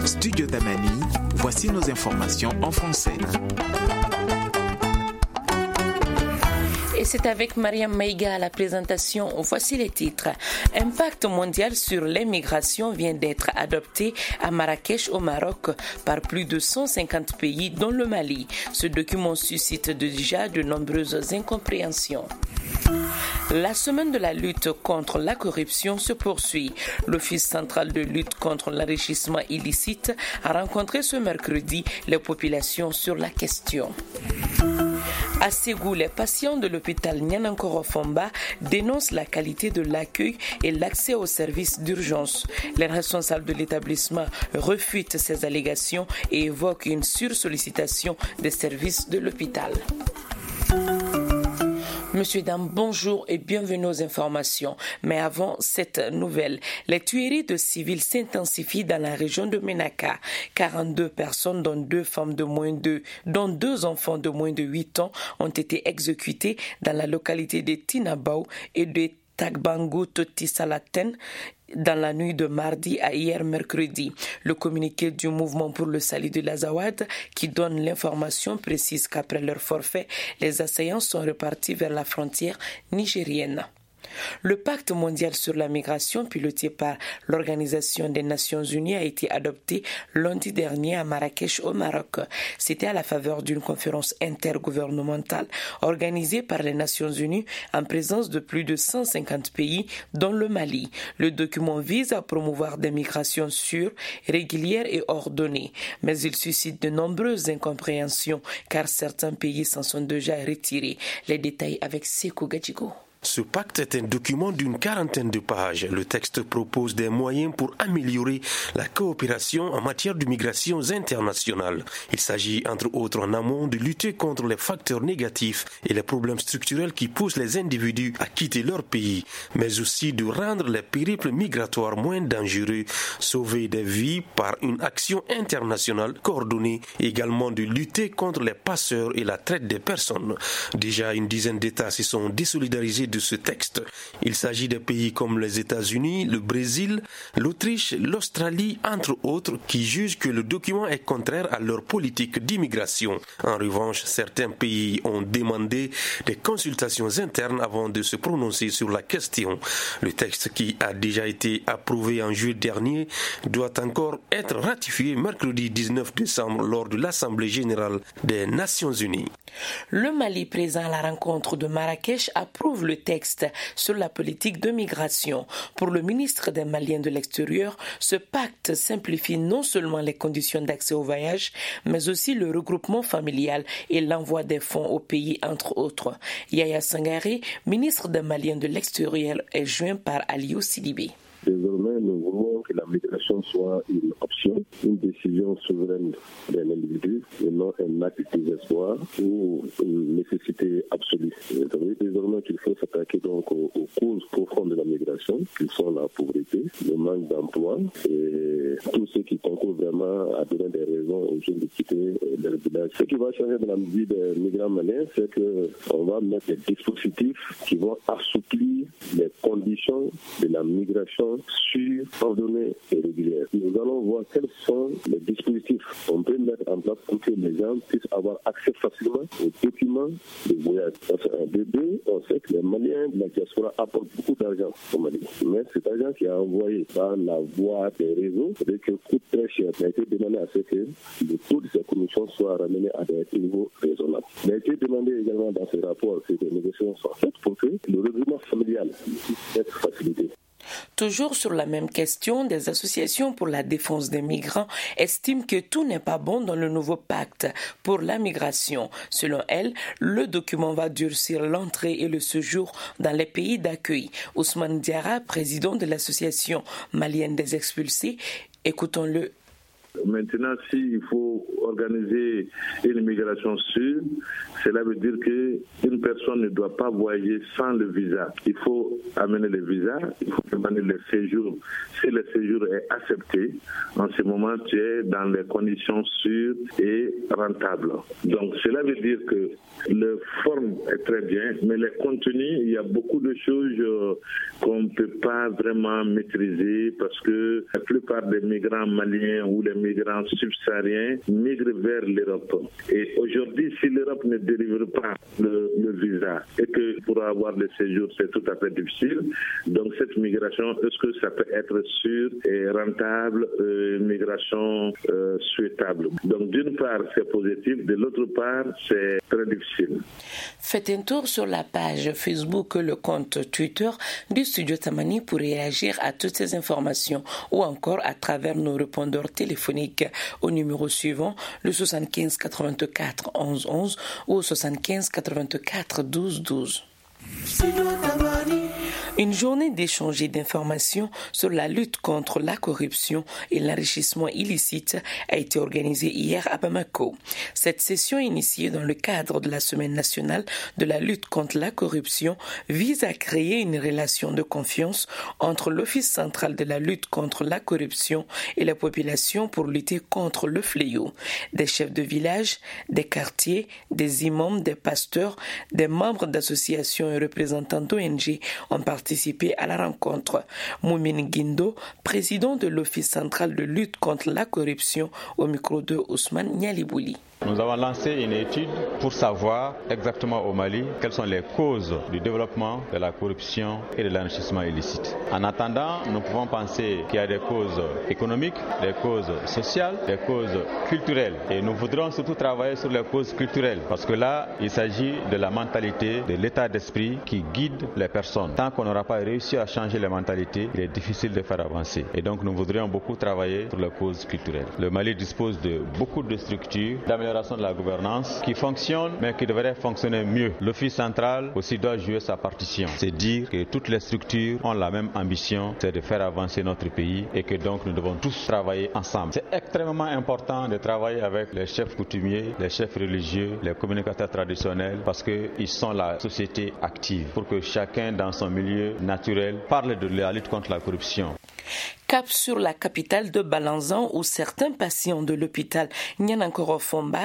studio d'Amani, voici nos informations en français. Et c'est avec Mariam Maïga à la présentation. Voici les titres. Un pacte mondial sur l'immigration vient d'être adopté à Marrakech au Maroc par plus de 150 pays dont le Mali. Ce document suscite déjà de nombreuses incompréhensions. La semaine de la lutte contre la corruption se poursuit. L'Office central de lutte contre l'enrichissement illicite a rencontré ce mercredi les populations sur la question. À Ségou, les patients de l'hôpital Nianankoro-Fomba dénoncent la qualité de l'accueil et l'accès aux services d'urgence. Les responsables de l'établissement refutent ces allégations et évoquent une sursollicitation des services de l'hôpital. Monsieur, dames, bonjour et bienvenue aux informations. Mais avant cette nouvelle, les tueries de civils s'intensifient dans la région de Ménaka. 42 personnes, dont 2 femmes dont 2 enfants de moins de 8 ans, ont été exécutées dans la localité de Tinabao et de Tagbangu Totisalaten dans la nuit de mardi à hier mercredi. Le communiqué du mouvement pour le salut de l'Azawad qui donne l'information précise qu'après leur forfait, les assaillants sont repartis vers la frontière nigérienne. Le pacte mondial sur la migration piloté par l'Organisation des Nations Unies a été adopté lundi dernier à Marrakech au Maroc. C'était à la faveur d'une conférence intergouvernementale organisée par les Nations Unies en présence de plus de 150 pays dont le Mali. Le document vise à promouvoir des migrations sûres, régulières et ordonnées. Mais il suscite de nombreuses incompréhensions car certains pays s'en sont déjà retirés. Les détails avec Sekou Gadjigo. Ce pacte est un document d'une 40aine de pages. Le texte propose des moyens pour améliorer la coopération en matière de migrations internationales. Il s'agit entre autres en amont de lutter contre les facteurs négatifs et les problèmes structurels qui poussent les individus à quitter leur pays, mais aussi de rendre les périples migratoires moins dangereux, sauver des vies par une action internationale coordonnée, et également de lutter contre les passeurs et la traite des personnes. Déjà une dizaine d'États se sont désolidarisés de ce texte. Il s'agit des pays comme les États-Unis, le Brésil, l'Autriche, l'Australie, entre autres, qui jugent que le document est contraire à leur politique d'immigration. En revanche, certains pays ont demandé des consultations internes avant de se prononcer sur la question. Le texte qui a déjà été approuvé en juillet dernier doit encore être ratifié mercredi 19 décembre lors de l'Assemblée générale des Nations unies. Le Mali, présent à la rencontre de Marrakech, approuve le texte sur la politique de migration. Pour le ministre des Maliens de l'extérieur, ce pacte simplifie non seulement les conditions d'accès au voyage, mais aussi le regroupement familial et l'envoi des fonds au pays, entre autres. Yaya Sangaré, ministre des Maliens de l'extérieur, est joint par Aliou Sidibé. Désormais, nous voulons que la migration soit une option, une décision souveraine d'un individu, et non un acte de désespoir ou une nécessité absolue. Désormais, qu'il faut s'attaquer donc aux causes profondes de la migration, qui sont la pauvreté, le manque d'emploi et tout ce qui concourt vraiment à donner des raisons aux gens de quitter leur village. Ce qui va changer dans la vie des migrants maliens, c'est qu'on va mettre des dispositifs qui vont assouplir les conditions de la migration sûre, ordonnée et régulière. Nous allons voir quels sont les dispositifs qu'on peut mettre en place pour que les gens puissent avoir accès facilement aux documents de voyage. De deux, on sait que les Maliens de la diaspora apportent beaucoup d'argent au Mali. Mais cet argent qui est envoyé par la voie des réseaux, c'est-à-dire que coûte très cher. Il a été demandé à ce que le taux de ces commissions soit ramené à des niveaux raisonnables. Il a été demandé également dans ce rapport que des négociations soient faites pour que le regroupement familial puisse être facilité. Toujours sur la même question, des associations pour la défense des migrants estiment que tout n'est pas bon dans le nouveau pacte pour la migration. Selon elles, le document va durcir l'entrée et le séjour dans les pays d'accueil. Ousmane Diarra, président de l'association malienne des expulsés, écoutons-le. Maintenant, s'il faut organiser une migration sûre, cela veut dire qu'une personne ne doit pas voyager sans le visa. Il faut amener le visa, il faut amener le séjour. Si le séjour est accepté, en ce moment, tu es dans les conditions sûres et rentables. Donc, cela veut dire que le forme est très bien, mais le contenu, il y a beaucoup de choses qu'on ne peut pas vraiment maîtriser parce que la plupart des migrants maliens ou les migrants subsahariens migrent vers l'Europe. Et aujourd'hui, si l'Europe ne délivre pas le visa et que pour avoir le séjour, c'est tout à fait difficile, donc cette migration, est-ce que ça peut être sûr et rentable, migration souhaitable? Donc d'une part, c'est positif, de l'autre part, c'est très difficile. Faites un tour sur la page Facebook, le compte Twitter du Studio Tamani pour réagir à toutes ces informations ou encore à travers nos répondeurs téléphoniques au numéro suivant, le 75 84 11 11 ou au 75 84 12 12. Une journée d'échange et d'informations sur la lutte contre la corruption et l'enrichissement illicite a été organisée hier à Bamako. Cette session, initiée dans le cadre de la Semaine nationale de la lutte contre la corruption, vise à créer une relation de confiance entre l'Office central de la lutte contre la corruption et la population pour lutter contre le fléau. Des chefs de village, des quartiers, des imams, des pasteurs, des membres d'associations et représentants d'ONG ont participé à la rencontre. Moumine Guindo, président de l'Office central de lutte contre la corruption, au micro de Ousmane Nialibouli. Nous avons lancé une étude pour savoir exactement au Mali quelles sont les causes du développement de la corruption et de l'enrichissement illicite. En attendant, nous pouvons penser qu'il y a des causes économiques, des causes sociales, des causes culturelles. Et nous voudrons surtout travailler sur les causes culturelles parce que là, il s'agit de la mentalité, de l'état d'esprit qui guide les personnes. Tant qu'on n'aura pas réussi à changer les mentalités, il est difficile de faire avancer. Et donc nous voudrions beaucoup travailler sur les causes culturelles. Le Mali dispose de beaucoup de structures d'amélioration de la gouvernance qui fonctionne mais qui devrait fonctionner mieux. L'Office central aussi doit jouer sa partition. C'est dire que toutes les structures ont la même ambition, c'est de faire avancer notre pays et que donc nous devons tous travailler ensemble. C'est extrêmement important de travailler avec les chefs coutumiers, les chefs religieux, les communicateurs traditionnels parce qu'ils sont la société active pour que chacun dans son milieu naturel parle de la lutte contre la corruption. Cap sur la capitale de Balanzan où certains patients de l'hôpital Nianankoro Fomba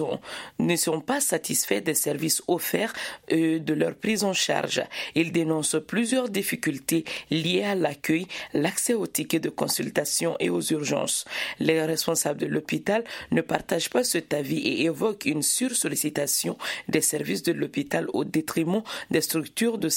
ne sont pas satisfaits des services offerts et de leur prise en charge. Ils dénoncent plusieurs difficultés liées à l'accueil, l'accès aux tickets de consultation et aux urgences. Les responsables de l'hôpital ne partagent pas cet avis et évoquent une sursollicitation des services de l'hôpital au détriment des structures de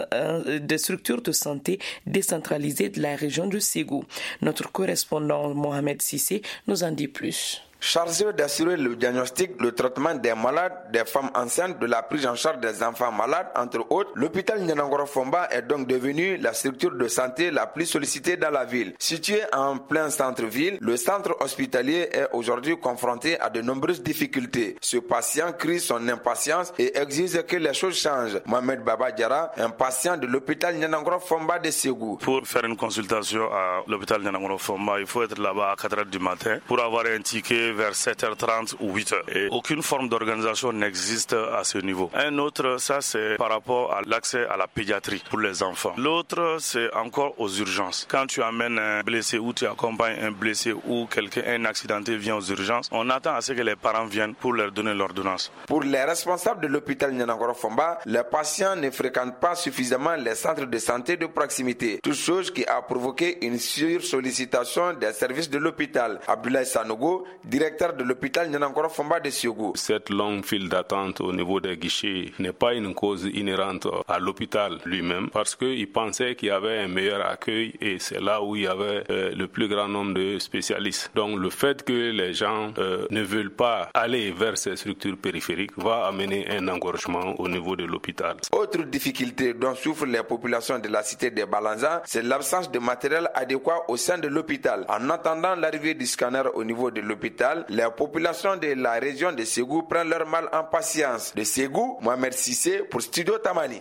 santé décentralisées de la région de Ségou. Notre correspondant Mohamed Sissé nous en dit plus. Chargé d'assurer le diagnostic, le traitement des malades, des femmes enceintes, de la prise en charge des enfants malades, entre autres, l'hôpital Nianankoro Fomba est donc devenu la structure de santé la plus sollicitée dans la ville. Situé en plein centre-ville, le centre hospitalier est aujourd'hui confronté à de nombreuses difficultés. Ce patient crie son impatience et exige que les choses changent. Mohamed Baba Diara, un patient de l'hôpital Nianankoro Fomba de Ségou. Pour faire une consultation à l'hôpital Nianankoro Fomba, il faut être là-bas à 4h du matin pour avoir un ticket vers 7h30 ou 8h. Et aucune forme d'organisation n'existe à ce niveau. Un autre, ça c'est par rapport à l'accès à la pédiatrie pour les enfants. L'autre, c'est encore aux urgences. Quand tu amènes un blessé ou tu accompagnes un blessé ou un accidenté vient aux urgences, on attend à ce que les parents viennent pour leur donner l'ordonnance. Pour les responsables de l'hôpital Nianankoro Fomba, les patients ne fréquentent pas suffisamment les centres de santé de proximité. Toute chose qui a provoqué une sursollicitation des services de l'hôpital. Abdoulaye Sanogo, directeur de l'hôpital Nianankoro Fomba de Ségou. Cette longue file d'attente au niveau des guichets n'est pas une cause inhérente à l'hôpital lui-même parce qu'il pensait qu'il y avait un meilleur accueil et c'est là où il y avait le plus grand nombre de spécialistes. Donc le fait que les gens ne veulent pas aller vers ces structures périphériques va amener un engorgement au niveau de l'hôpital. Autre difficulté dont souffrent les populations de la cité de Balanzan, c'est l'absence de matériel adéquat au sein de l'hôpital. En attendant l'arrivée du scanner au niveau de l'hôpital, les populations de la région de Ségou prennent leur mal en patience. De Ségou, Mohamed Sissé pour Studio Tamani.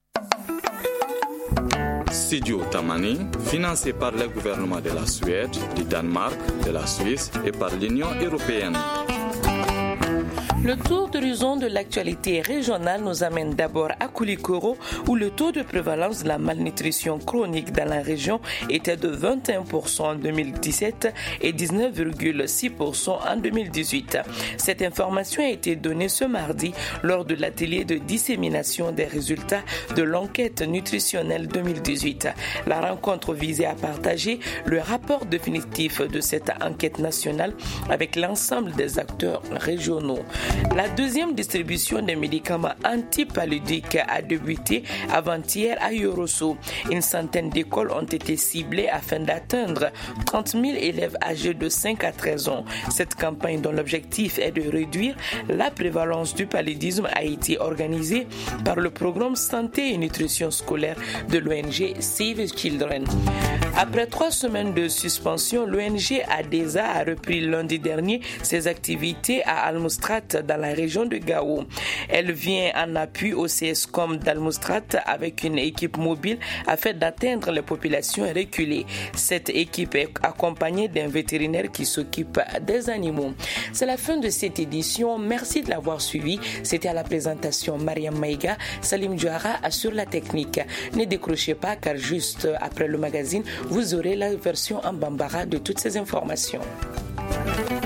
Studio Tamani, financé par le gouvernement de la Suède, du Danemark, de la Suisse et par l'Union européenne. Le tour d'horizon de l'actualité régionale nous amène d'abord à Koulikoro, où le taux de prévalence de la malnutrition chronique dans la région était de 21% en 2017 et 19,6% en 2018. Cette information a été donnée ce mardi lors de l'atelier de dissémination des résultats de l'enquête nutritionnelle 2018. La rencontre visait à partager le rapport définitif de cette enquête nationale avec l'ensemble des acteurs régionaux. La deuxième distribution des médicaments antipaludiques a débuté avant-hier à Yorosso. Une centaine d'écoles ont été ciblées afin d'atteindre 30 000 élèves âgés de 5 à 13 ans. Cette campagne, dont l'objectif est de réduire la prévalence du paludisme, a été organisée par le programme Santé et Nutrition scolaire de l'ONG Save Children. Après 3 semaines de suspension, l'ONG ADESA a repris lundi dernier ses activités à Almostrat dans la région de Gao. Elle vient en appui au CSCOM d'Almostrat avec une équipe mobile afin d'atteindre les populations reculées. Cette équipe est accompagnée d'un vétérinaire qui s'occupe des animaux. C'est la fin de cette édition. Merci de l'avoir suivi. C'était à la présentation Mariam Maïga. Salim Djouara assure la technique. Ne décrochez pas car juste après le magazine, vous aurez la version en bambara de toutes ces informations.